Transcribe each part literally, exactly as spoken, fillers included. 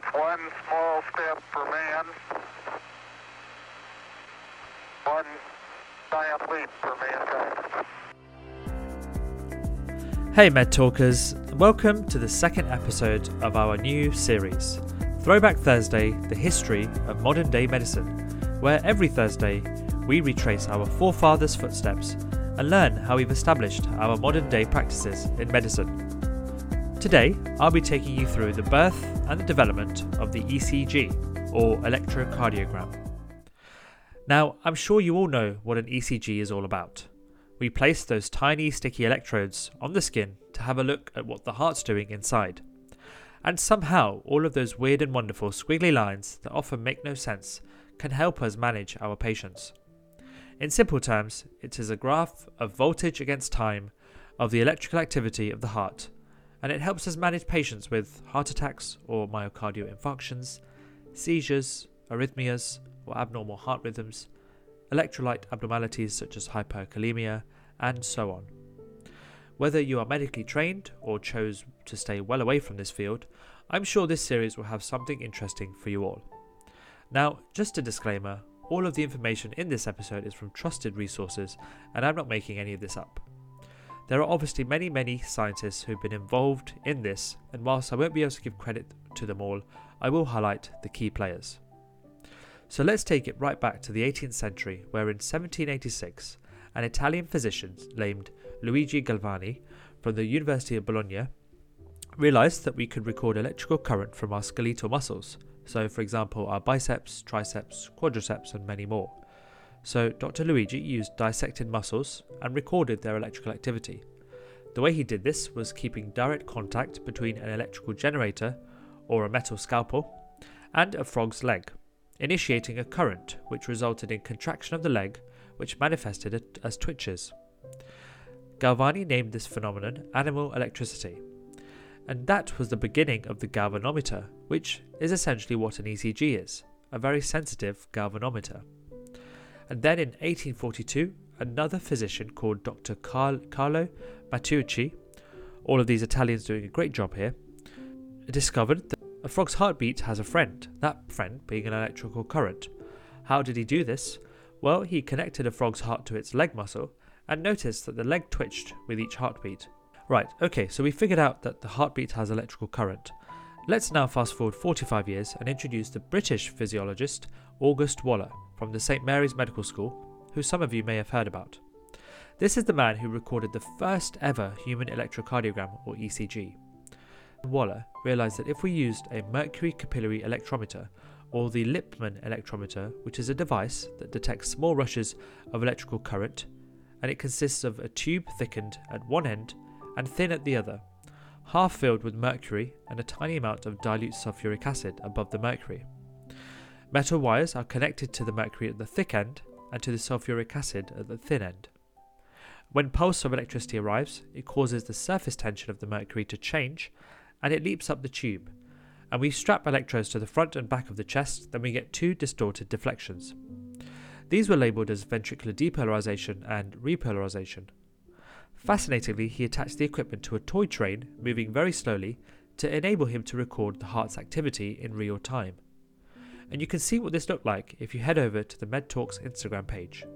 One small step for man, one giant leap for mankind. Hey Med Talkers, welcome to the second episode of our new series, Throwback Thursday, the history of modern day medicine, where every Thursday we retrace our forefathers' footsteps and learn how we've established our modern day practices in medicine. Today, I'll be taking you through the birth and the development of the E C G, or electrocardiogram. Now, I'm sure you all know what an E C G is all about. We place those tiny sticky electrodes on the skin to have a look at what the heart's doing inside. And somehow, all of those weird and wonderful squiggly lines that often make no sense can help us manage our patients. In simple terms, it is a graph of voltage against time of the electrical activity of the heart, and it helps us manage patients with heart attacks or myocardial infarctions, seizures, arrhythmias or abnormal heart rhythms, electrolyte abnormalities such as hyperkalemia, and so on. Whether you are medically trained or chose to stay well away from this field, I'm sure this series will have something interesting for you all. Now, just a disclaimer, all of the information in this episode is from trusted resources, and I'm not making any of this up. There are obviously many, many scientists who've been involved in this, and whilst I won't be able to give credit to them all, I will highlight the key players. So let's take it right back to the eighteenth century, where in seventeen eighty-six, an Italian physician named Luigi Galvani from the University of Bologna realised that we could record electrical current from our skeletal muscles, so for example our biceps, triceps, quadriceps and many more. So Doctor Luigi used dissected muscles and recorded their electrical activity. The way he did this was keeping direct contact between an electrical generator, or a metal scalpel, and a frog's leg, initiating a current which resulted in contraction of the leg, which manifested as twitches. Galvani named this phenomenon animal electricity, and that was the beginning of the galvanometer, which is essentially what an E C G is, a very sensitive galvanometer. And then in eighteen forty-two, another physician called Doctor Car- Carlo Matteucci, all of these Italians doing a great job here, discovered that a frog's heartbeat has a friend, that friend being an electrical current. How did he do this? Well, he connected a frog's heart to its leg muscle and noticed that the leg twitched with each heartbeat. Right, okay, so we figured out that the heartbeat has electrical current. Let's now fast forward forty-five years and introduce the British physiologist August Waller from the Saint Mary's Medical School, who some of you may have heard about. This is the man who recorded the first ever human electrocardiogram, or E C G. Waller realised that if we used a mercury capillary electrometer, or the Lippmann electrometer, which is a device that detects small rushes of electrical current, and it consists of a tube thickened at one end and thin at the other, half filled with mercury and a tiny amount of dilute sulfuric acid above the mercury. Metal wires are connected to the mercury at the thick end and to the sulfuric acid at the thin end. When pulse of electricity arrives, it causes the surface tension of the mercury to change and it leaps up the tube, and we strap electrodes to the front and back of the chest, then we get two distorted deflections. These were labelled as ventricular depolarization and repolarization. Fascinatingly, he attached the equipment to a toy train moving very slowly to enable him to record the heart's activity in real time. And you can see what this looked like if you head over to the MedTalks Instagram page.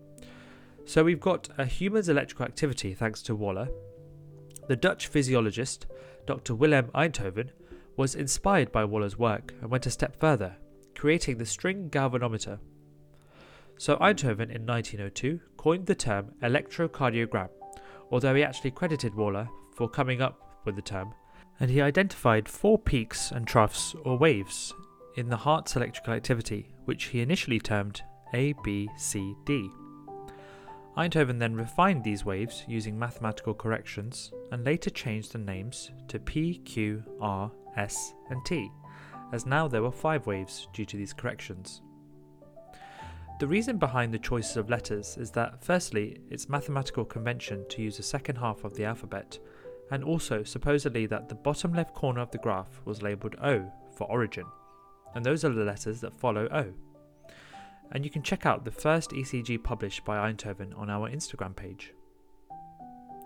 So we've got a human's electrical activity thanks to Waller. The Dutch physiologist, Doctor Willem Einthoven, was inspired by Waller's work and went a step further, creating the string galvanometer. So Einthoven in nineteen oh two coined the term electrocardiogram, although he actually credited Waller for coming up with the term, and he identified four peaks and troughs or waves in the heart's electrical activity, which he initially termed A, B, C, D. Einthoven then refined these waves using mathematical corrections and later changed the names to P, Q, R, S and T, as now there were five waves due to these corrections. The reason behind the choices of letters is that, firstly, it's mathematical convention to use the second half of the alphabet, and also supposedly that the bottom left corner of the graph was labelled O for origin, and those are the letters that follow O. And you can check out the first E C G published by Einthoven on our Instagram page.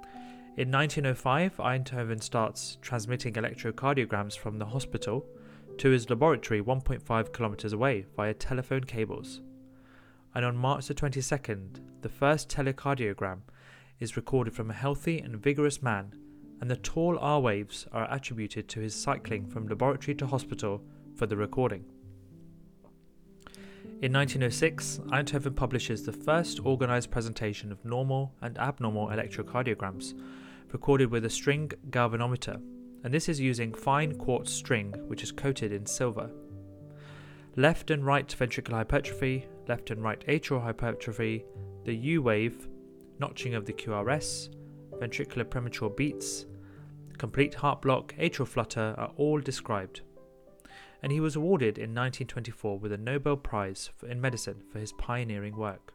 In nineteen oh five, Einthoven starts transmitting electrocardiograms from the hospital to his laboratory one point five kilometers away via telephone cables. And on March the twenty-second, the first telecardiogram is recorded from a healthy and vigorous man, and the tall R waves are attributed to his cycling from laboratory to hospital for the recording. In nineteen oh six, Einthoven publishes the first organised presentation of normal and abnormal electrocardiograms, recorded with a string galvanometer, and this is using fine quartz string which is coated in silver. Left and right ventricular hypertrophy, left and right atrial hypertrophy, the U wave, notching of the Q R S, ventricular premature beats, complete heart block, atrial flutter are all described. And he was awarded in nineteen twenty-four with a Nobel Prize in Medicine for his pioneering work.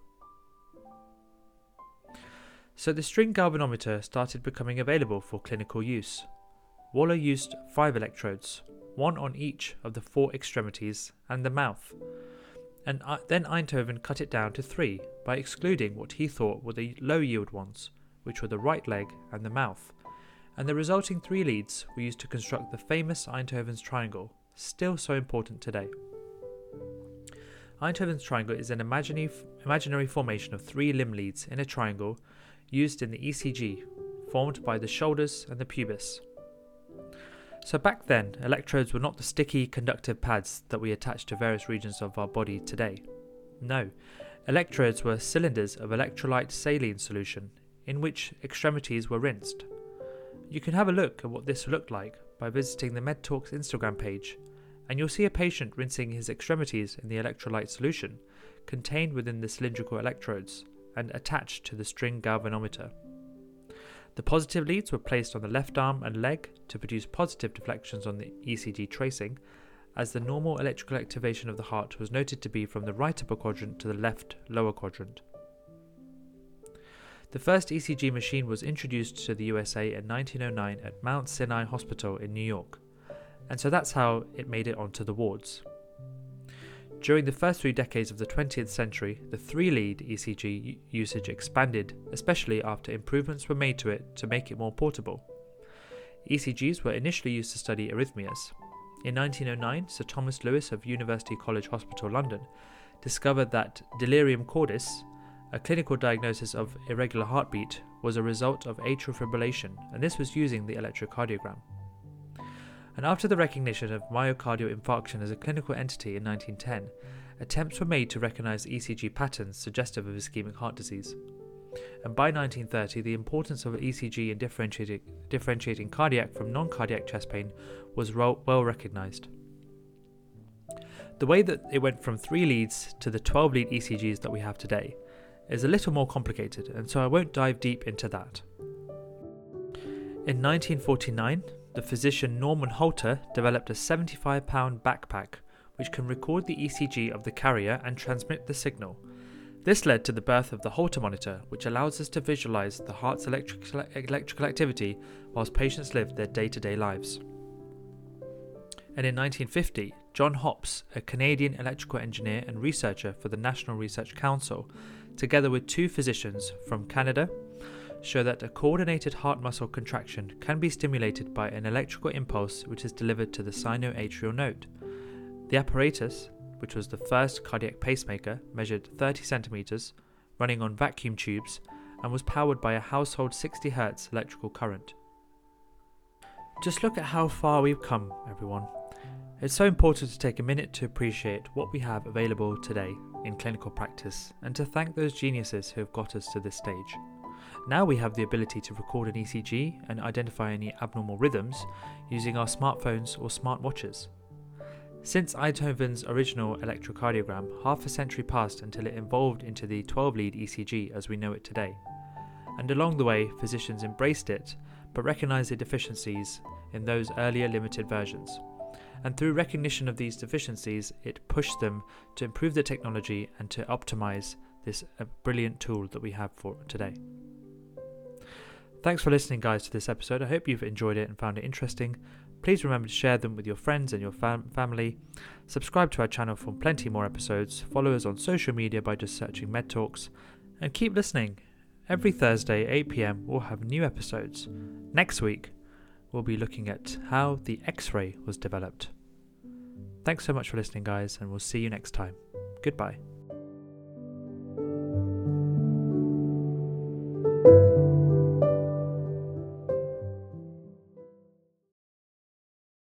So the string galvanometer started becoming available for clinical use. Waller used five electrodes, one on each of the four extremities and the mouth, and then Einthoven cut it down to three by excluding what he thought were the low-yield ones, which were the right leg and the mouth, and the resulting three leads were used to construct the famous Einthoven's triangle, still so important today. Einthoven's triangle is an imaginary, imaginary formation of three limb leads in a triangle used in the E C G, formed by the shoulders and the pubis. So back then, electrodes were not the sticky conductive pads that we attach to various regions of our body today. No, electrodes were cylinders of electrolyte saline solution in which extremities were rinsed. You can have a look at what this looked like by visiting the MedTalks Instagram page, and you'll see a patient rinsing his extremities in the electrolyte solution contained within the cylindrical electrodes and attached to the string galvanometer. The positive leads were placed on the left arm and leg to produce positive deflections on the E C G tracing, as the normal electrical activation of the heart was noted to be from the right upper quadrant to the left lower quadrant. The first E C G machine was introduced to the U S A in nineteen oh nine at Mount Sinai Hospital in New York, and so that's how it made it onto the wards. During the first three decades of the twentieth century, the three-lead E C G usage expanded, especially after improvements were made to it to make it more portable. E C Gs were initially used to study arrhythmias. In nineteen oh nine, Sir Thomas Lewis of University College Hospital London discovered that delirium cordis, a clinical diagnosis of irregular heartbeat, was a result of atrial fibrillation, and this was using the electrocardiogram. And after the recognition of myocardial infarction as a clinical entity in nineteen ten, attempts were made to recognise E C G patterns suggestive of ischemic heart disease. And by nineteen thirty, the importance of E C G in differentiating, differentiating cardiac from non-cardiac chest pain was ro- well recognised. The way that it went from three leads to the twelve-lead E C Gs that we have today is a little more complicated, and so I won't dive deep into that. In nineteen forty-nine, the physician Norman Holter developed a seventy-five pound backpack which can record the E C G of the carrier and transmit the signal. This led to the birth of the Holter monitor, which allows us to visualize the heart's electrical, electrical activity whilst patients live their day-to-day lives. And in nineteen fifty, John Hopps, a Canadian electrical engineer and researcher for the National Research Council, together with two physicians from Canada, show that a coordinated heart muscle contraction can be stimulated by an electrical impulse which is delivered to the sinoatrial node. The apparatus, which was the first cardiac pacemaker, measured thirty centimeters, running on vacuum tubes, and was powered by a household sixty hertz electrical current. Just look at how far we've come, everyone. It's so important to take a minute to appreciate what we have available today in clinical practice and to thank those geniuses who have got us to this stage. Now we have the ability to record an E C G and identify any abnormal rhythms using our smartphones or smartwatches. Since Einthoven's original electrocardiogram, half a century passed until it evolved into the twelve-lead E C G as we know it today. And along the way, physicians embraced it, but recognized the deficiencies in those earlier limited versions. And through recognition of these deficiencies, it pushed them to improve the technology and to optimize this uh, brilliant tool that we have for today. Thanks for listening, guys, to this episode. I hope you've enjoyed it and found it interesting. Please remember to share them with your friends and your fam- family. Subscribe to our channel for plenty more episodes. Follow us on social media by just searching MedTalks. And keep listening. Every Thursday, eight p.m, we'll have new episodes. Next week, we'll be looking at how the X-ray was developed. Thanks so much for listening, guys, and we'll see you next time. Goodbye.